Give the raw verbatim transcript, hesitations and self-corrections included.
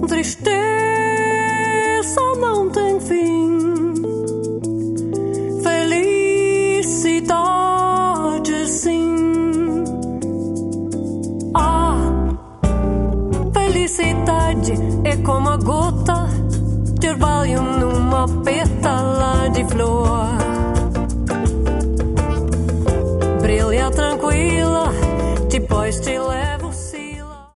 Tristeza não tem fim, felicidade sim. Ah, felicidade é como a gota de orvalho numa pétala de flor. Brilha tranquila, depois te leva.